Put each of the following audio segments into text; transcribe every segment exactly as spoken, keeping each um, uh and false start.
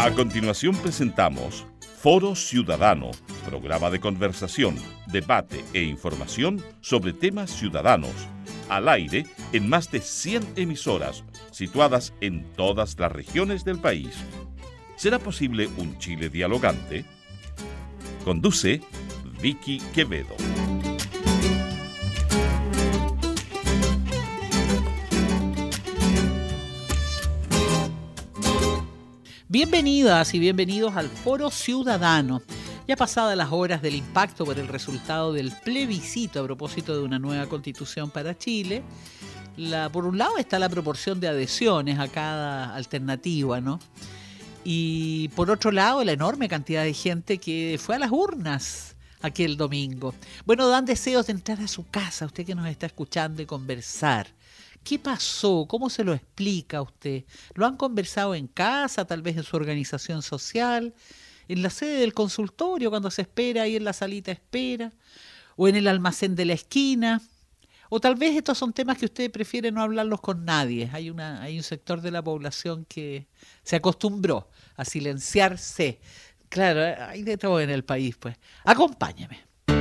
A continuación presentamos Foro Ciudadano, programa de conversación, debate e información sobre temas ciudadanos, al aire en más de cien emisoras, situadas en todas las regiones del país. ¿Será posible un Chile dialogante? Conduce Vicky Quevedo. Bienvenidas y bienvenidos al Foro Ciudadano. Ya pasadas las horas del impacto por el resultado del plebiscito a propósito de una nueva constitución para Chile, la, por un lado está la proporción de adhesiones a cada alternativa, ¿no? Y por otro lado, la enorme cantidad de gente que fue a las urnas aquel domingo. Bueno, dan deseos de entrar a su casa, usted que nos está escuchando, y conversar. ¿Qué pasó? ¿Cómo se lo explica a usted? ¿Lo han conversado en casa, tal vez en su organización social, en la sede del consultorio cuando se espera ahí en la salita de espera, o en el almacén de la esquina? O tal vez estos son temas que usted prefiere no hablarlos con nadie. Hay, una, hay un sector de la población que se acostumbró a silenciarse. Claro, hay de todo en el país, pues. Acompáñeme.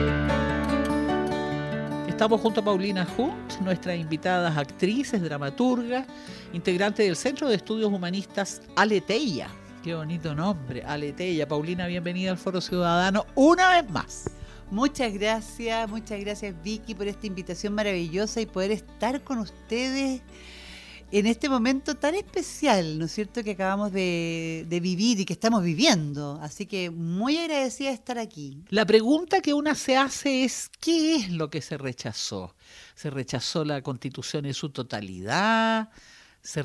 Estamos junto a Paulina Hunt, nuestras invitadas actrices, dramaturga, integrante del Centro de Estudios Humanistas Aleteia. Qué bonito nombre, Aleteia. Paulina, bienvenida al Foro Ciudadano una vez más. Muchas gracias, muchas gracias Vicky por esta invitación maravillosa y poder estar con ustedes en este momento tan especial, ¿no es cierto?, que acabamos de, de vivir y que estamos viviendo. Así que muy agradecida de estar aquí. La pregunta que una se hace es, ¿qué es lo que se rechazó? ¿Se rechazó la Constitución en su totalidad? ¿Se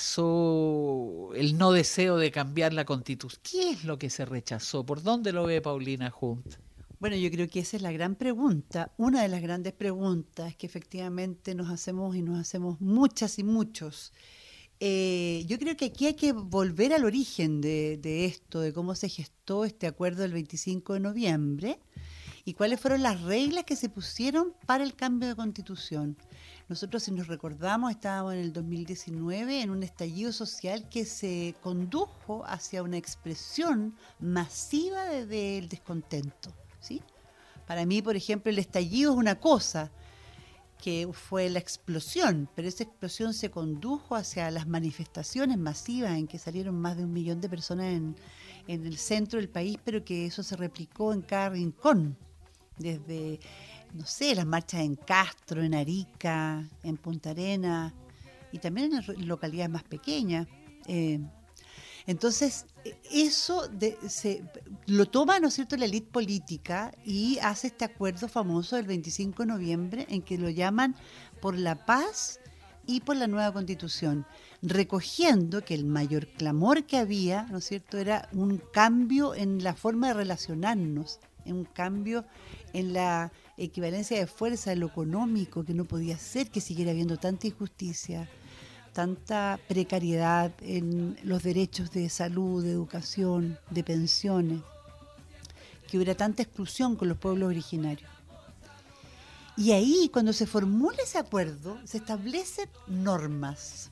rechazó el no deseo de cambiar la Constitución? ¿Qué es lo que se rechazó? ¿Por dónde lo ve Paulina Hunt? Bueno, yo creo que esa es la gran pregunta, una de las grandes preguntas que efectivamente nos hacemos y nos hacemos muchas y muchos. Eh, yo creo que aquí hay que volver al origen de, de esto, de cómo se gestó este acuerdo del veinticinco de noviembre y cuáles fueron las reglas que se pusieron para el cambio de constitución. Nosotros, si nos recordamos, estábamos en el dos mil diecinueve en un estallido social que se condujo hacia una expresión masiva de, del descontento. ¿Sí? Para mí, por ejemplo, el estallido es una cosa, que fue la explosión, pero esa explosión se condujo hacia las manifestaciones masivas en que salieron más de un millón de personas en, en el centro del país, pero que eso se replicó en cada rincón, desde, no sé, las marchas en Castro, en Arica, en Punta Arenas, y también en localidades más pequeñas. Eh, Entonces, eso de, se, lo toma, ¿no es cierto?, la élite política y hace este acuerdo famoso del veinticinco de noviembre en que lo llaman por la paz y por la nueva constitución, recogiendo que el mayor clamor que había, ¿no es cierto?, era un cambio en la forma de relacionarnos, un cambio en la equivalencia de fuerza, de lo económico, que no podía ser que siguiera habiendo tanta injusticia, tanta precariedad en los derechos de salud, de educación, de pensiones, que hubiera tanta exclusión con los pueblos originarios. Y ahí, cuando se formula ese acuerdo, se establecen normas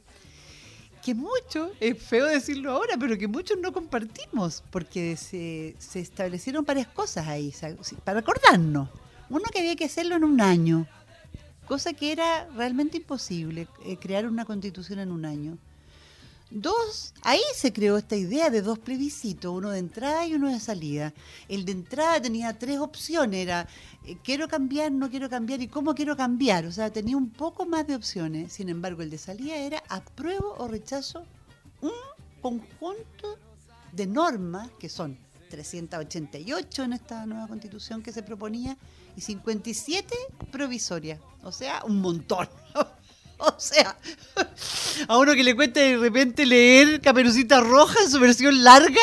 que muchos, es feo decirlo ahora, pero que muchos no compartimos, porque se, se establecieron varias cosas ahí, para acordarnos. Uno, que había que hacerlo en un año, cosa que era realmente imposible, eh, crear una constitución en un año. Dos, ahí se creó esta idea de dos plebiscitos, uno de entrada y uno de salida. El de entrada tenía tres opciones, era eh, quiero cambiar, no quiero cambiar y cómo quiero cambiar, o sea, tenía un poco más de opciones. Sin embargo, el de salida era apruebo o rechazo un conjunto de normas, que son trescientas ochenta y ocho en esta nueva constitución que se proponía, y cincuenta y siete provisorias, o sea, un montón. O sea, a uno que le cuesta de repente leer Caperucita Roja en su versión larga.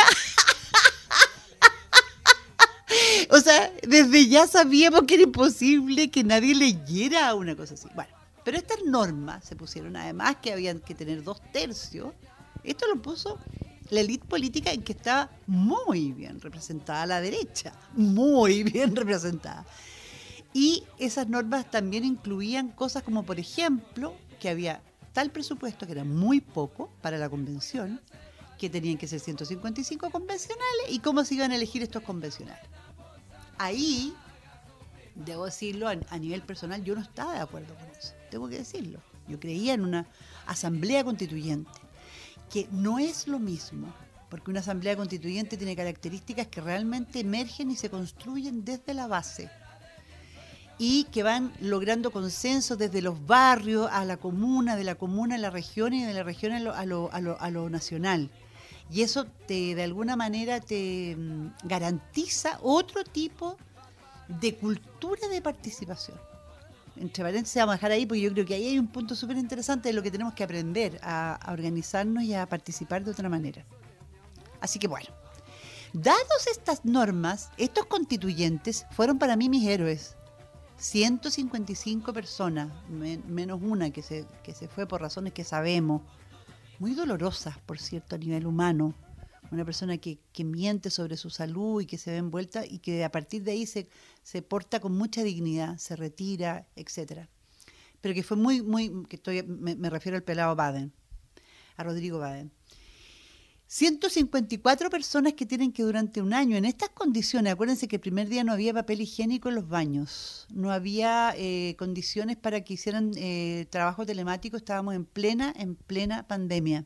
O sea, desde ya sabíamos que era imposible que nadie leyera una cosa así. Bueno, pero estas normas se pusieron, además que habían que tener dos tercios. Esto lo puso la élite política, en que estaba muy bien representada la derecha, muy bien representada. Y esas normas también incluían cosas como, por ejemplo, que había tal presupuesto, que era muy poco para la convención, que tenían que ser ciento cincuenta y cinco convencionales y cómo se iban a elegir estos convencionales. Ahí, debo decirlo, a, a nivel personal, yo no estaba de acuerdo con eso, tengo que decirlo. Yo creía en una asamblea constituyente, que no es lo mismo, porque una asamblea constituyente tiene características que realmente emergen y se construyen desde la base, y que van logrando consensos desde los barrios a la comuna, de la comuna a la región y de la región a lo, a lo, a lo, a lo nacional. Y eso te, de alguna manera te mm, garantiza otro tipo de cultura de participación. Entre paréntesis vamos a dejar ahí porque yo creo que ahí hay un punto súper interesante de lo que tenemos que aprender a, a organizarnos y a participar de otra manera. Así que bueno, dados estas normas, estos constituyentes fueron para mí mis héroes. ciento cincuenta y cinco personas, men, menos una que se, que se fue por razones que sabemos, muy dolorosas, por cierto, a nivel humano. Una persona que, que miente sobre su salud y que se ve envuelta y que a partir de ahí se, se porta con mucha dignidad, se retira, etcétera. Pero que fue muy, muy, que estoy, me, me refiero al pelado Baden, a Rodrigo Baden. ciento cincuenta y cuatro personas que tienen que durante un año, en estas condiciones, acuérdense que el primer día no había papel higiénico en los baños, no había eh, condiciones para que hicieran eh, trabajo telemático, estábamos en plena, en plena pandemia.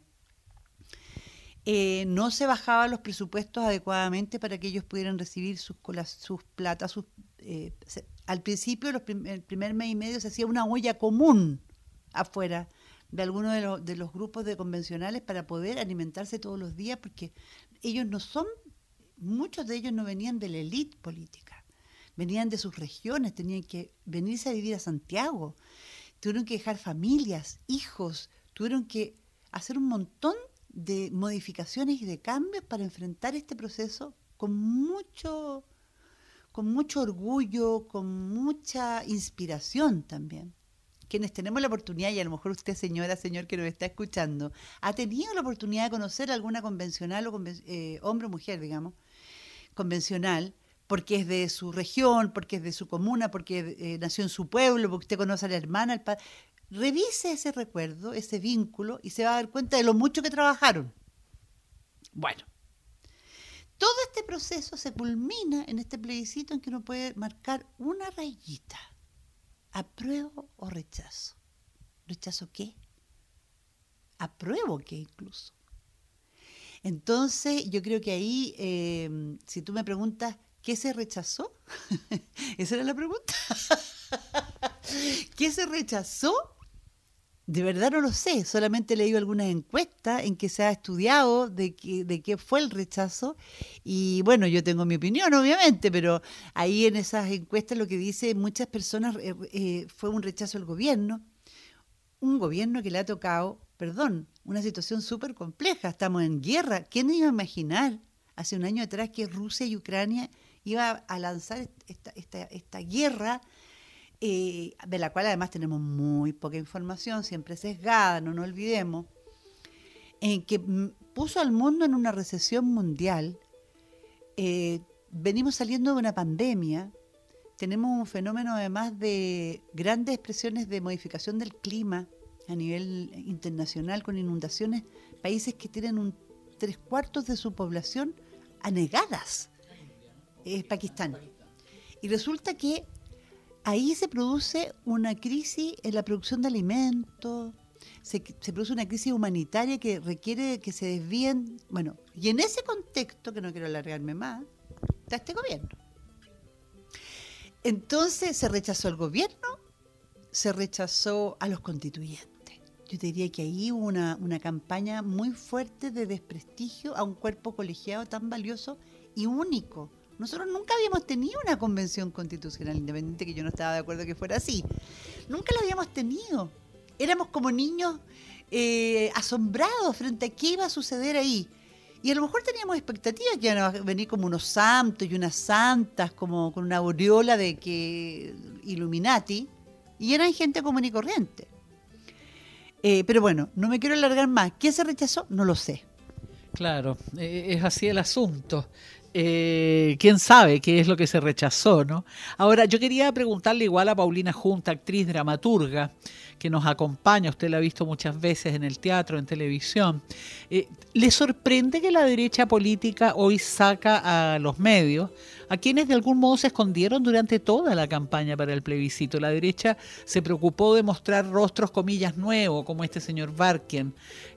Eh, no se bajaban los presupuestos adecuadamente para que ellos pudieran recibir sus, sus platas. Sus, eh, se, al principio, los prim, el primer mes y medio, se hacía una olla común afuera de algunos de, lo, de los grupos de convencionales para poder alimentarse todos los días, porque ellos no son, muchos de ellos no venían de la élite política, venían de sus regiones, tenían que venirse a vivir a Santiago, tuvieron que dejar familias, hijos, tuvieron que hacer un montón de modificaciones y de cambios para enfrentar este proceso con mucho, con mucho orgullo, con mucha inspiración también. Quienes tenemos la oportunidad, y a lo mejor usted, señora, señor que nos está escuchando, ha tenido la oportunidad de conocer a alguna convencional, o conven- eh, hombre o mujer, digamos, convencional, porque es de su región, porque es de su comuna, porque eh, nació en su pueblo, porque usted conoce a la hermana, al padre. Revise ese recuerdo, ese vínculo, y se va a dar cuenta de lo mucho que trabajaron. Bueno, todo este proceso se culmina en este plebiscito en que uno puede marcar una rayita. ¿Apruebo o rechazo? ¿Rechazo qué? ¿Apruebo qué incluso? Entonces, yo creo que ahí, eh, si tú me preguntas, ¿qué se rechazó? Esa era la pregunta. ¿Qué se rechazó? De verdad no lo sé, solamente he leído algunas encuestas en que se ha estudiado de, que, de qué fue el rechazo y bueno, yo tengo mi opinión obviamente, pero ahí en esas encuestas lo que dice muchas personas eh, eh, fue un rechazo al gobierno, un gobierno que le ha tocado, perdón, una situación súper compleja, estamos en guerra. ¿Quién iba a imaginar hace un año atrás que Rusia y Ucrania iba a lanzar esta, esta, esta guerra? Eh, de la cual además tenemos muy poca información, siempre sesgada, no nos olvidemos, en que puso al mundo en una recesión mundial. Eh, venimos saliendo de una pandemia, tenemos un fenómeno además de grandes expresiones de modificación del clima a nivel internacional, con inundaciones, países que tienen un tres cuartos de su población anegadas, es Pakistán. Y resulta que ahí se produce una crisis en la producción de alimentos, se, se produce una crisis humanitaria que requiere que se desvíen. Bueno, y en ese contexto, que no quiero alargarme más, está este gobierno. Entonces se rechazó al gobierno, se rechazó a los constituyentes. Yo te diría que ahí hubo una, una campaña muy fuerte de desprestigio a un cuerpo colegiado tan valioso y único. Nosotros nunca habíamos tenido una convención constitucional independiente, que yo no estaba de acuerdo que fuera así. Nunca la habíamos tenido. Éramos como niños eh, asombrados frente a qué iba a suceder ahí. Y a lo mejor teníamos expectativas que iban a venir como unos santos y unas santas, como con una aureola de que Illuminati, y eran gente común y corriente. Eh, pero bueno, no me quiero alargar más. ¿Qué se rechazó? No lo sé. Claro, eh, es así el asunto. Eh, quién sabe qué es lo que se rechazó, ¿no? Ahora, yo quería preguntarle igual a Paulina Junta, actriz, dramaturga, que nos acompaña, usted la ha visto muchas veces en el teatro, en televisión, eh, ¿le sorprende que la derecha política hoy saca a los medios a quienes de algún modo se escondieron durante toda la campaña para el plebiscito? La derecha se preocupó de mostrar rostros, comillas, nuevos, como este señor Barken,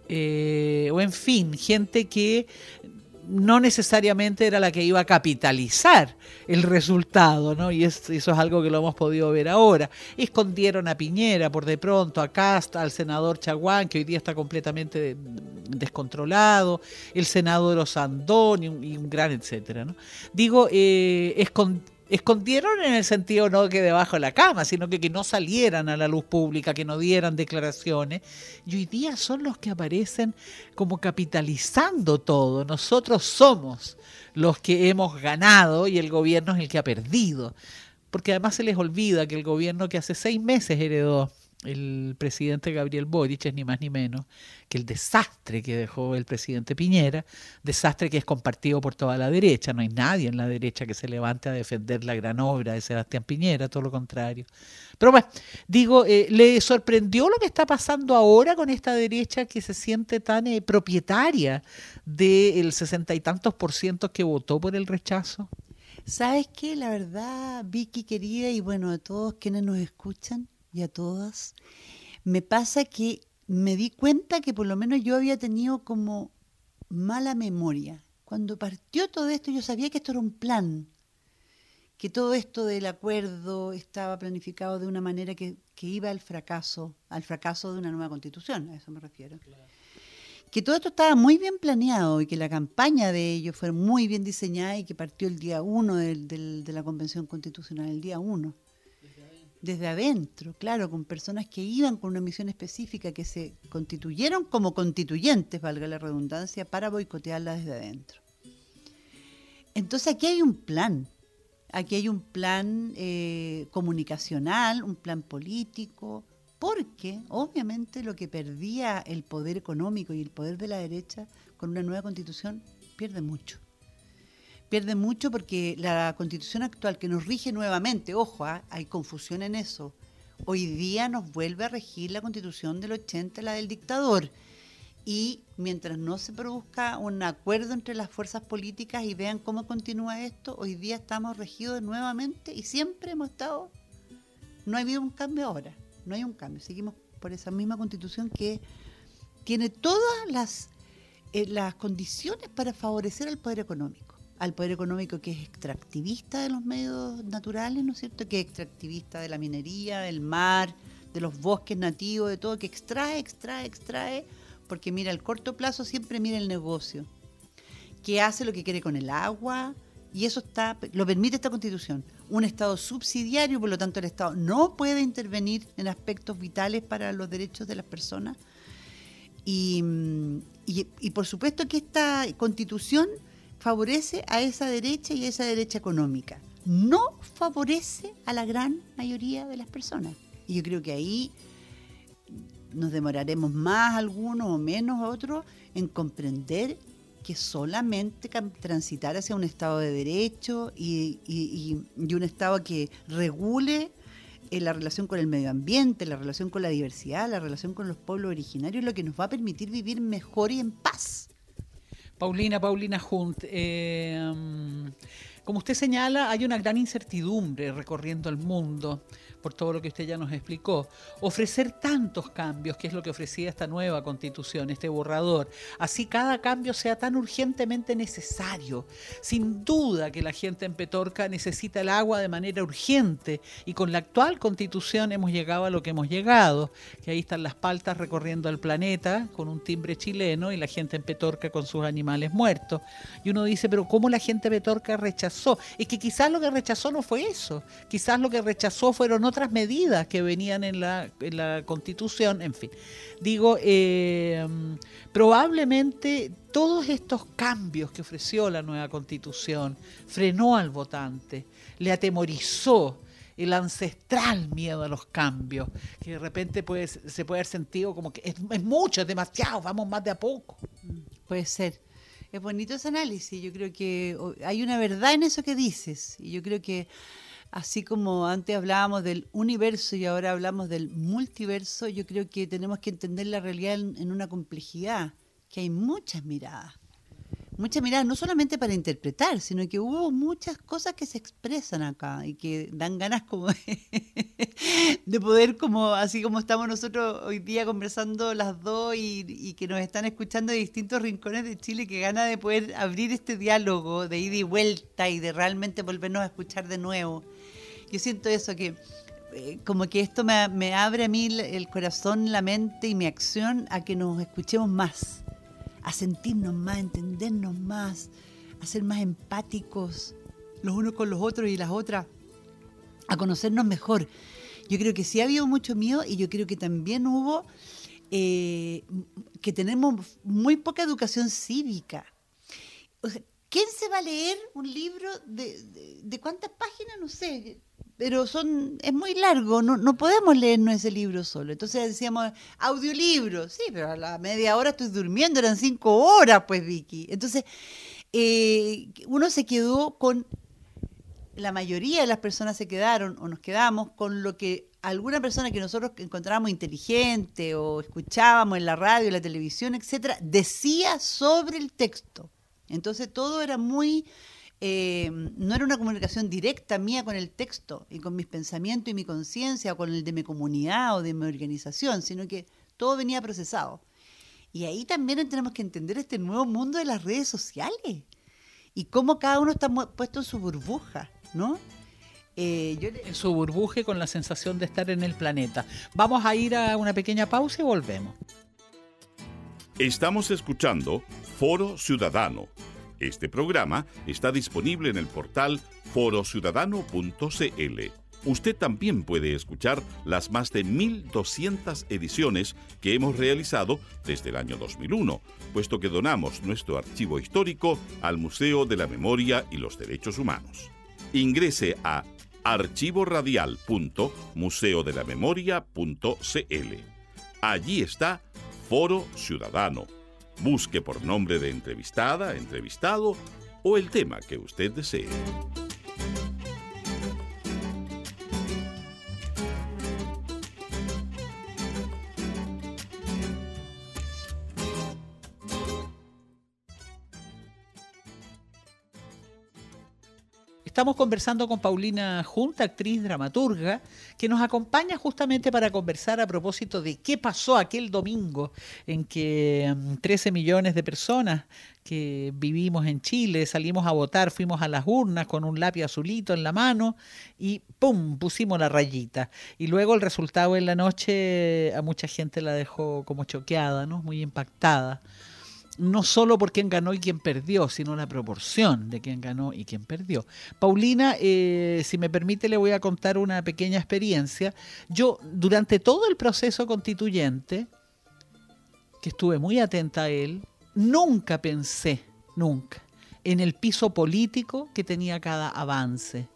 eh, o en fin, gente que no necesariamente era la que iba a capitalizar el resultado, ¿no? Y es, eso es algo que lo hemos podido ver ahora. Escondieron a Piñera por de pronto, a Cast, al senador Chaguán, que hoy día está completamente descontrolado, el senador Osandón y un, y un gran etcétera, ¿no? Digo, eh, escondieron Escondieron en el sentido no que debajo de la cama, sino que, que no salieran a la luz pública, que no dieran declaraciones. Y hoy día son los que aparecen como capitalizando todo. Nosotros somos los que hemos ganado y el gobierno es el que ha perdido. Porque además se les olvida que el gobierno que hace seis meses heredó el presidente Gabriel Boric es ni más ni menos que el desastre que dejó el presidente Piñera, desastre que es compartido por toda la derecha. No hay nadie en la derecha que se levante a defender la gran obra de Sebastián Piñera, todo lo contrario. Pero bueno, digo, eh, ¿le sorprendió lo que está pasando ahora con esta derecha que se siente tan eh, propietaria del sesenta y tantos por ciento que votó por el rechazo? ¿Sabes qué? La verdad, Vicky querida, y bueno, a todos quienes nos escuchan, y a todas, me pasa que me di cuenta que por lo menos yo había tenido como mala memoria. Cuando partió todo esto, yo sabía que esto era un plan, que todo esto del acuerdo estaba planificado de una manera que, que iba al fracaso, al fracaso de una nueva constitución, a eso me refiero. Claro. Que todo esto estaba muy bien planeado y que la campaña de ellos fue muy bien diseñada y que partió el día uno del, del, de la Convención Constitucional, el día uno. Desde adentro, claro, con personas que iban con una misión específica, que se constituyeron como constituyentes, valga la redundancia, para boicotearla desde adentro. Entonces aquí hay un plan, aquí hay un plan eh, comunicacional, un plan político, porque obviamente lo que perdía el poder económico y el poder de la derecha con una nueva constitución pierde mucho. Pierde mucho porque la constitución actual que nos rige nuevamente, ojo, ¿eh? Hay confusión en eso, hoy día nos vuelve a regir la constitución del ochenta, la del dictador, y mientras no se produzca un acuerdo entre las fuerzas políticas y vean cómo continúa esto, hoy día estamos regidos nuevamente y siempre hemos estado, no ha habido un cambio ahora, no hay un cambio, seguimos por esa misma constitución que tiene todas las, eh, las condiciones para favorecer al poder económico. Al poder económico que es extractivista de los medios naturales, ¿no es cierto? Que es extractivista de la minería, del mar, de los bosques nativos, de todo, que extrae, extrae, extrae, porque mira, al corto plazo siempre mira el negocio, que hace lo que quiere con el agua, y eso está lo permite esta Constitución. Un Estado subsidiario, por lo tanto el Estado no puede intervenir en aspectos vitales para los derechos de las personas, y, y, y por supuesto que esta Constitución favorece a esa derecha y a esa derecha económica. No favorece a la gran mayoría de las personas. Y yo creo que ahí nos demoraremos más algunos o menos otros en comprender que solamente transitar hacia un Estado de Derecho y, y, y, y un Estado que regule eh, la relación con el medio ambiente, la relación con la diversidad, la relación con los pueblos originarios, es lo que nos va a permitir vivir mejor y en paz. Paulina, Paulina Hunt, eh, como usted señala, hay una gran incertidumbre recorriendo el mundo por todo lo que usted ya nos explicó. Ofrecer tantos cambios, que es lo que ofrecía esta nueva Constitución, este borrador, así cada cambio sea tan urgentemente necesario. Sin duda que la gente en Petorca necesita el agua de manera urgente y con la actual Constitución hemos llegado a lo que hemos llegado, que ahí están las paltas recorriendo el planeta con un timbre chileno y la gente en Petorca con sus animales muertos. Y uno dice, pero ¿cómo la gente de Petorca rechazó? Es que quizás lo que rechazó no fue eso, quizás lo que rechazó fueron otras otras medidas que venían en la, en la Constitución, en fin. Digo, eh, probablemente todos estos cambios que ofreció la nueva Constitución frenó al votante, le atemorizó el ancestral miedo a los cambios, que de repente puede, se puede haber sentido como que es, es mucho, es demasiado, vamos más de a poco. Puede ser. Es bonito ese análisis, yo creo que hay una verdad en eso que dices, y yo creo que así como antes hablábamos del universo y ahora hablamos del multiverso, yo creo que tenemos que entender la realidad en, en una complejidad, que hay muchas miradas. Muchas miradas, no solamente para interpretar, sino que hubo muchas cosas que se expresan acá y que dan ganas como de, de poder, como así como estamos nosotros hoy día conversando las dos y, y que nos están escuchando de distintos rincones de Chile, que gana de poder abrir este diálogo de ida y vuelta y de realmente volvernos a escuchar de nuevo. Yo siento eso, que eh, como que esto me, me abre a mí el corazón, la mente y mi acción a que nos escuchemos más, a sentirnos más, a entendernos más, a ser más empáticos los unos con los otros y las otras, a conocernos mejor. Yo creo que sí ha habido mucho miedo y yo creo que también hubo eh, que tenemos muy poca educación cívica. O sea, ¿quién se va a leer un libro de, de, de cuántas páginas? No sé, pero son es muy largo, no, no podemos leernos ese libro solo. Entonces decíamos, audiolibro, sí, pero a la media hora estoy durmiendo, eran cinco horas, pues, Vicky. Entonces, eh, uno se quedó con, la mayoría de las personas se quedaron, o nos quedamos, con lo que alguna persona que nosotros encontrábamos inteligente, o escuchábamos en la radio, en la televisión, etcétera, decía sobre el texto. Entonces todo era muy... Eh, no era una comunicación directa mía con el texto y con mis pensamientos y mi conciencia o con el de mi comunidad o de mi organización, sino que todo venía procesado. Y ahí también tenemos que entender este nuevo mundo de las redes sociales y cómo cada uno está puesto en su burbuja, ¿no? Eh, yo le... En su burbuja y con la sensación de estar en el planeta. Vamos a ir a una pequeña pausa y volvemos. Estamos escuchando Foro Ciudadano. Este programa está disponible en el portal foro ciudadano punto c l. Usted también puede escuchar las más de mil doscientas ediciones que hemos realizado desde el año dos mil uno, puesto que donamos nuestro archivo histórico al Museo de la Memoria y los Derechos Humanos. Ingrese a archivo radial punto museo de la memoria punto c l. Allí está Foro Ciudadano. Busque por nombre de entrevistada, entrevistado o el tema que usted desee. Estamos conversando con Paulina Junta, actriz dramaturga, que nos acompaña justamente para conversar a propósito de qué pasó aquel domingo en que trece millones de personas que vivimos en Chile salimos a votar, fuimos a las urnas con un lápiz azulito en la mano y ¡pum!, pusimos la rayita. Y luego el resultado en la noche a mucha gente la dejó como choqueada, ¿no? Muy impactada. No solo por quién ganó y quién perdió, sino la proporción de quién ganó y quién perdió. Paulina, eh, si me permite, le voy a contar una pequeña experiencia. Yo, durante todo el proceso constituyente, que estuve muy atenta a él, nunca pensé, nunca, en el piso político que tenía cada avance.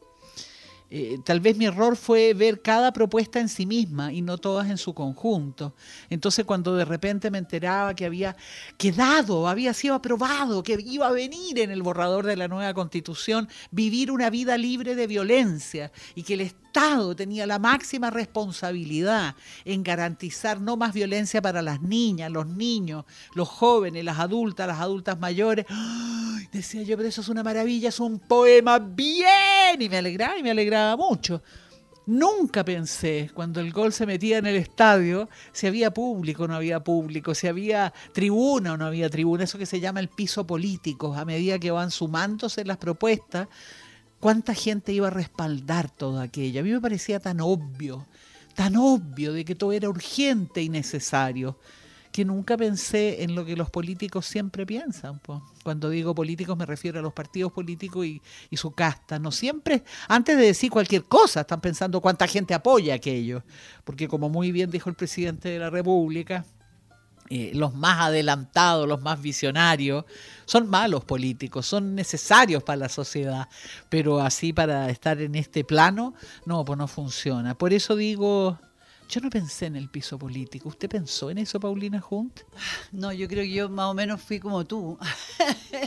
Eh, tal vez mi error fue ver cada propuesta en sí misma y no todas en su conjunto. Entonces, cuando de repente me enteraba que había quedado, había sido aprobado, que iba a venir en el borrador de la nueva Constitución vivir una vida libre de violencia y que el Estado tenía la máxima responsabilidad en garantizar no más violencia para las niñas, los niños, los jóvenes, las adultas, las adultas mayores. ¡Ay! Decía yo, pero eso es una maravilla, es un poema bien, y me alegraba y me alegraba mucho. Nunca pensé, cuando el gol se metía en el estadio, si había público o no había público, si había tribuna o no había tribuna, eso que se llama el piso político. A medida que van sumándose las propuestas, cuánta gente iba a respaldar todo aquello. A mí me parecía tan obvio, tan obvio de que todo era urgente y necesario, que nunca pensé en lo que los políticos siempre piensan. Pues. Cuando digo políticos me refiero a los partidos políticos y, y su casta. No siempre, antes de decir cualquier cosa, están pensando cuánta gente apoya aquello. Porque como muy bien dijo el presidente de la República, eh, los más adelantados, los más visionarios, son malos políticos, son necesarios para la sociedad. Pero así para estar en este plano, no, pues no funciona. Por eso digo... Yo no pensé en el piso político. ¿Usted pensó en eso, Paulina Hunt? No, yo creo que yo más o menos fui como tú.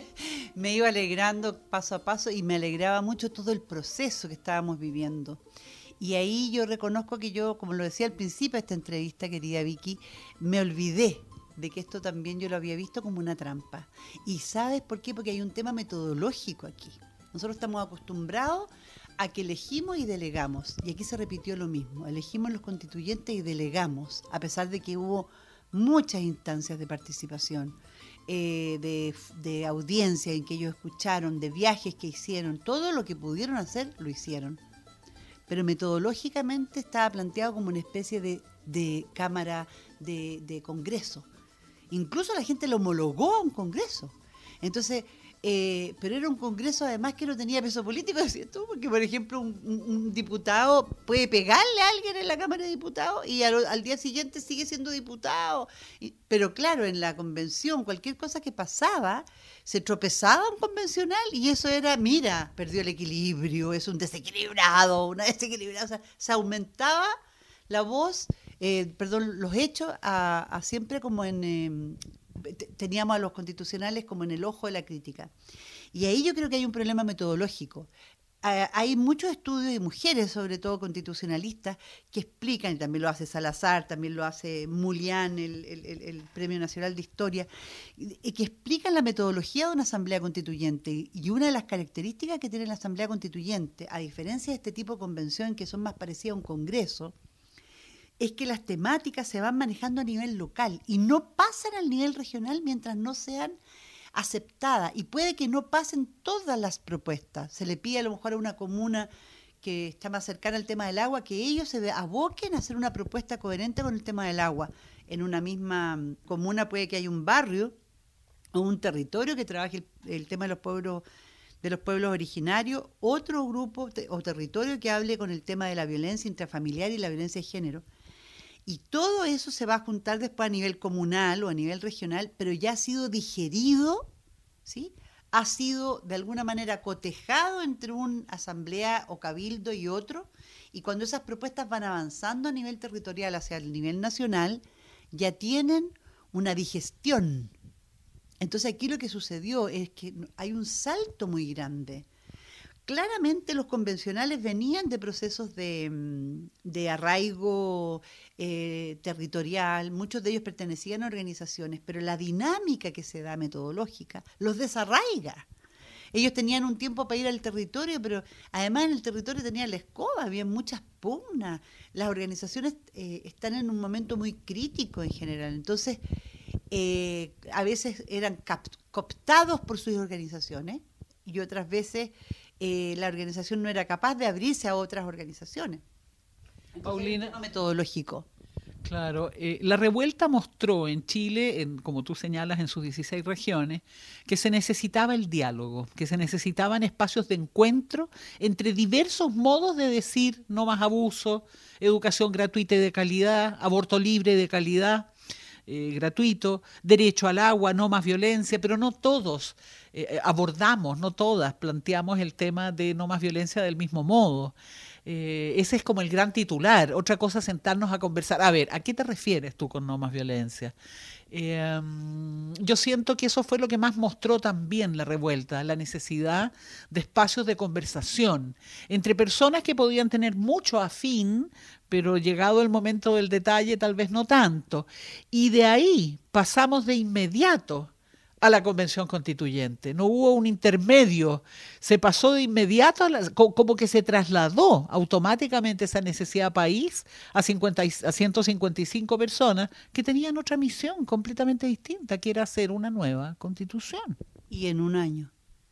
me iba alegrando paso a paso y me alegraba mucho todo el proceso que estábamos viviendo. Y ahí yo reconozco que yo, como lo decía al principio de esta entrevista, querida Vicky, me olvidé de que esto también yo lo había visto como una trampa. ¿Y sabes por qué? Porque hay un tema metodológico aquí. Nosotros estamos acostumbrados a que elegimos y delegamos. Y aquí se repitió lo mismo. Elegimos los constituyentes y delegamos, a pesar de que hubo muchas instancias de participación, eh, de, de audiencia en que ellos escucharon, de viajes que hicieron. Todo lo que pudieron hacer, lo hicieron. Pero metodológicamente estaba planteado como una especie de, de cámara de, de congreso. Incluso la gente lo homologó a un congreso. Entonces, eh, pero era un congreso además que no tenía peso político, decías tú, porque por ejemplo un, un, un diputado puede pegarle a alguien en la Cámara de Diputados y al, al día siguiente sigue siendo diputado. Y, pero claro, en la convención, cualquier cosa que pasaba, se tropezaba un convencional y eso era, mira, perdió el equilibrio, es un desequilibrado, una desequilibrada. O sea, se aumentaba la voz, eh, perdón, los hechos a, a siempre como en... Eh, teníamos a los constitucionales como en el ojo de la crítica. Y ahí yo creo que hay un problema metodológico. Hay muchos estudios de mujeres, sobre todo constitucionalistas, que explican, y también lo hace Salazar, también lo hace Mulián, el, el, el Premio Nacional de Historia, y que explican la metodología de una asamblea constituyente. Y una de las características que tiene la asamblea constituyente, a diferencia de este tipo de convención que son más parecidas a un congreso, es que las temáticas se van manejando a nivel local y no pasan al nivel regional mientras no sean aceptadas. Y puede que no pasen todas las propuestas. Se le pide a lo mejor a una comuna que está más cercana al tema del agua que ellos se aboquen a hacer una propuesta coherente con el tema del agua. En una misma comuna puede que haya un barrio o un territorio que trabaje el, el tema de los pueblos de los pueblos originarios, otro grupo te, o territorio que hable con el tema de la violencia intrafamiliar y la violencia de género. Y todo eso se va a juntar después a nivel comunal o a nivel regional, pero ya ha sido digerido, ¿sí? Ha sido de alguna manera cotejado entre una asamblea o cabildo y otro, y cuando esas propuestas van avanzando a nivel territorial hacia el nivel nacional, ya tienen una digestión. Entonces aquí lo que sucedió es que hay un salto muy grande. Claramente los convencionales venían de procesos de, de arraigo eh, territorial, muchos de ellos pertenecían a organizaciones, pero la dinámica que se da metodológica los desarraiga. Ellos tenían un tiempo para ir al territorio, pero además en el territorio tenían la escoba, había muchas pugnas. Las organizaciones eh, están en un momento muy crítico en general, entonces eh, a veces eran cap- cooptados por sus organizaciones y otras veces Eh, la organización no era capaz de abrirse a otras organizaciones. Entonces, Paulina, es un tema metodológico. Claro, eh, la revuelta mostró en Chile, en, como tú señalas, en sus dieciséis regiones, que se necesitaba el diálogo, que se necesitaban espacios de encuentro entre diversos modos de decir no más abuso, educación gratuita y de calidad, aborto libre de calidad, eh, gratuito, derecho al agua, no más violencia, pero no todos eh, abordamos, no todas planteamos el tema de no más violencia del mismo modo. Eh, ese es como el gran titular. Otra cosa es sentarnos a conversar. A ver, ¿a qué te refieres tú con no más violencia? Eh, yo siento que eso fue lo que más mostró también la revuelta, la necesidad de espacios de conversación entre personas que podían tener mucho afín, pero llegado el momento del detalle tal vez no tanto. Y de ahí pasamos de inmediato a la Convención Constituyente. No hubo un intermedio, se pasó de inmediato, a la, como que se trasladó automáticamente esa necesidad país a, cincuenta, a ciento cincuenta y cinco personas que tenían otra misión completamente distinta, que era hacer una nueva Constitución. Y en un año.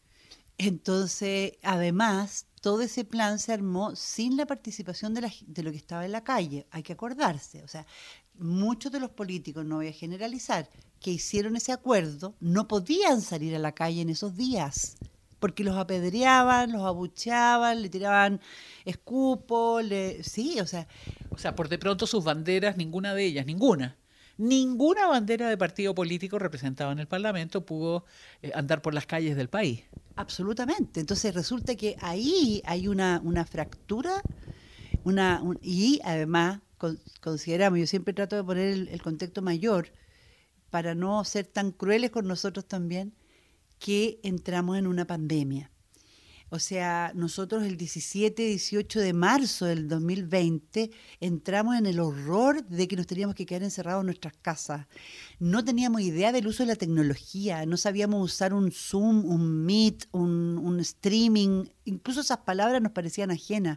Entonces, además, todo ese plan se armó sin la participación de, la, de lo que estaba en la calle. Hay que acordarse, o sea, muchos de los políticos, no voy a generalizar, que hicieron ese acuerdo, no podían salir a la calle en esos días, porque los apedreaban, los abucheaban, le tiraban escupos, le, sí, o sea... O sea, por de pronto sus banderas, ninguna de ellas, ninguna, ninguna bandera de partido político representada en el Parlamento pudo eh, andar por las calles del país. Absolutamente. Entonces resulta que ahí hay una, una fractura, una un, y además con, consideramos, yo siempre trato de poner el, el contexto mayor, para no ser tan crueles con nosotros también, que entramos en una pandemia. O sea, nosotros el diecisiete, dieciocho de marzo del dos mil veinte entramos en el horror de que nos teníamos que quedar encerrados en nuestras casas. No teníamos idea del uso de la tecnología, no sabíamos usar un Zoom, un Meet, un, un streaming, incluso esas palabras nos parecían ajenas.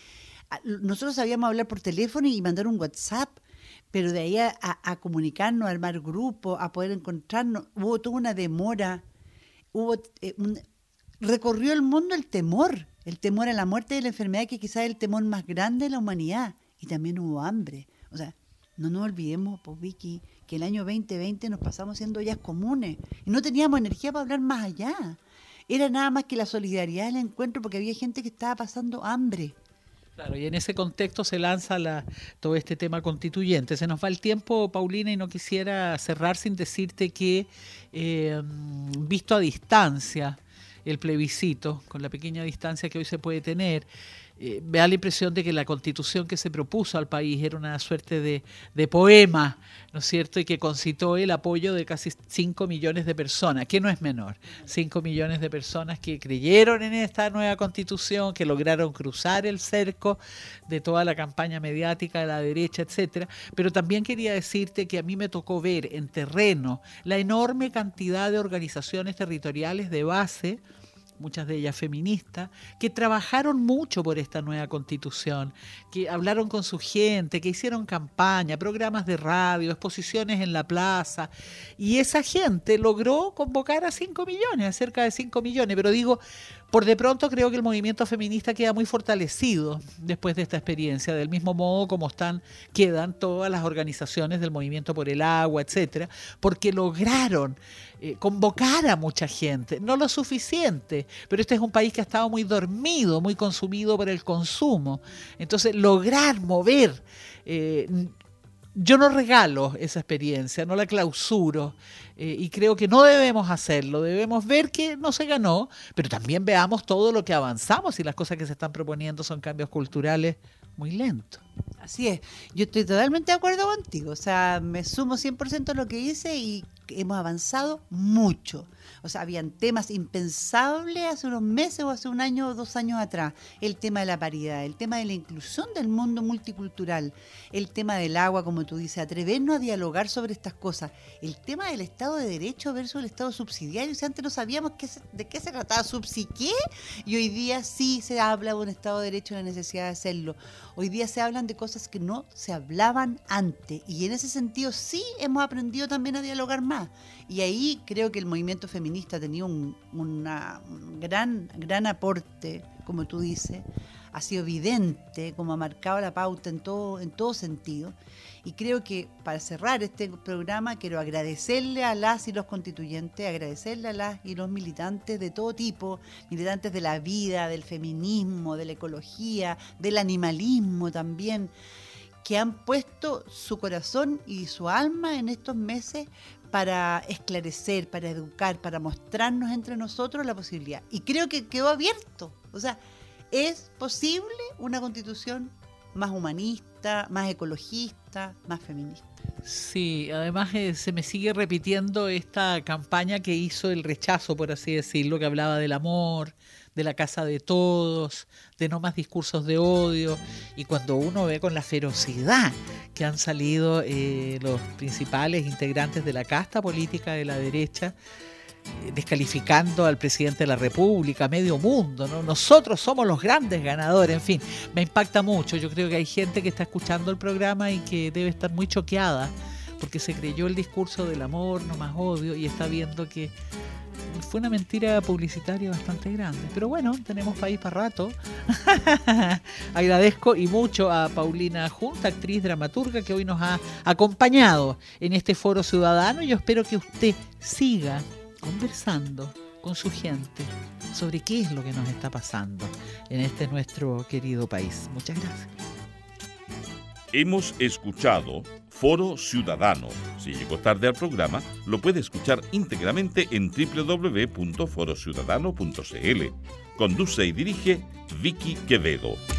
Nosotros sabíamos hablar por teléfono y mandar un WhatsApp, pero de ahí a, a, a comunicarnos, a armar grupos, a poder encontrarnos, hubo toda una demora, hubo eh, un... recorrió el mundo el temor, el temor a la muerte y a la enfermedad, que quizás es el temor más grande de la humanidad. Y también hubo hambre. O sea, no nos olvidemos, pues, Vicky, que el año veinte veinte nos pasamos siendo ollas comunes y no teníamos energía para hablar más allá. Era nada más que la solidaridad del encuentro, porque había gente que estaba pasando hambre. Claro, y en ese contexto se lanza la, todo este tema constituyente. Se nos va el tiempo, Paulina, y no quisiera cerrar sin decirte que, eh, visto a distancia, el plebiscito, con la pequeña distancia que hoy se puede tener, eh, me da la impresión de que la constitución que se propuso al país era una suerte de, de poema, ¿no es cierto?, y que concitó el apoyo de casi cinco millones de personas, que no es menor, cinco millones de personas que creyeron en esta nueva constitución, que lograron cruzar el cerco de toda la campaña mediática de la derecha, etcétera. Pero también quería decirte que a mí me tocó ver en terreno la enorme cantidad de organizaciones territoriales de base, muchas de ellas feministas, que trabajaron mucho por esta nueva constitución, que hablaron con su gente, que hicieron campaña, programas de radio, exposiciones en la plaza, y esa gente logró convocar a cinco millones, a cerca de cinco millones, pero digo, por de pronto creo que el movimiento feminista queda muy fortalecido después de esta experiencia, del mismo modo como están, quedan todas las organizaciones del movimiento por el agua, etcétera, porque lograron eh, convocar a mucha gente, no lo suficiente, pero este es un país que ha estado muy dormido, muy consumido por el consumo. Entonces, lograr mover, eh, yo no regalo esa experiencia, no la clausuro, eh, y creo que no debemos hacerlo, debemos ver que no se ganó, pero también veamos todo lo que avanzamos, y las cosas que se están proponiendo son cambios culturales muy lentos. Así es, yo estoy totalmente de acuerdo contigo, o sea, me sumo cien por ciento a lo que dice y hemos avanzado mucho. O sea, habían temas impensables hace unos meses o hace un año o dos años atrás. El tema de la paridad, el tema de la inclusión del mundo multicultural, el tema del agua, como tú dices, atrevernos a dialogar sobre estas cosas. El tema del Estado de Derecho versus el Estado subsidiario. Si antes no sabíamos qué, de qué se trataba, subsiqué, y hoy día sí se habla de un Estado de Derecho y la necesidad de hacerlo. Hoy día se hablan de cosas que no se hablaban antes. Y en ese sentido sí hemos aprendido también a dialogar más. Y ahí creo que el movimiento feminista ha tenido un, una, un gran, gran aporte, como tú dices, ha sido evidente, como ha marcado la pauta en todo, en todo sentido. Y creo que para cerrar este programa quiero agradecerle a las y los constituyentes, agradecerle a las y los militantes de todo tipo, militantes de la vida, del feminismo, de la ecología, del animalismo también, que han puesto su corazón y su alma en estos meses para esclarecer, para educar, para mostrarnos entre nosotros la posibilidad. Y creo que quedó abierto. O sea, es posible una constitución más humanista, más ecologista, más feminista. Sí, además eh, se me sigue repitiendo esta campaña que hizo el rechazo, por así decirlo, que hablaba del amor, de la casa de todos, de no más discursos de odio, y cuando uno ve con la ferocidad que han salido eh, los principales integrantes de la casta política de la derecha, eh, descalificando al presidente de la República, a medio mundo, ¿no? Nosotros somos los grandes ganadores, en fin, me impacta mucho. Yo creo que hay gente que está escuchando el programa y que debe estar muy choqueada porque se creyó el discurso del amor, no más odio, y está viendo que fue una mentira publicitaria bastante grande. Pero bueno, tenemos país para rato. Agradezco y mucho a Paulina Junta, actriz, dramaturga, que hoy nos ha acompañado en este foro ciudadano, y yo espero que usted siga conversando con su gente sobre qué es lo que nos está pasando en este nuestro querido país. Muchas gracias. Hemos escuchado Foro Ciudadano. Si llegó tarde al programa, lo puede escuchar íntegramente en doble u doble u doble u punto foro ciudadano punto c l. Conduce y dirige Vicky Quevedo.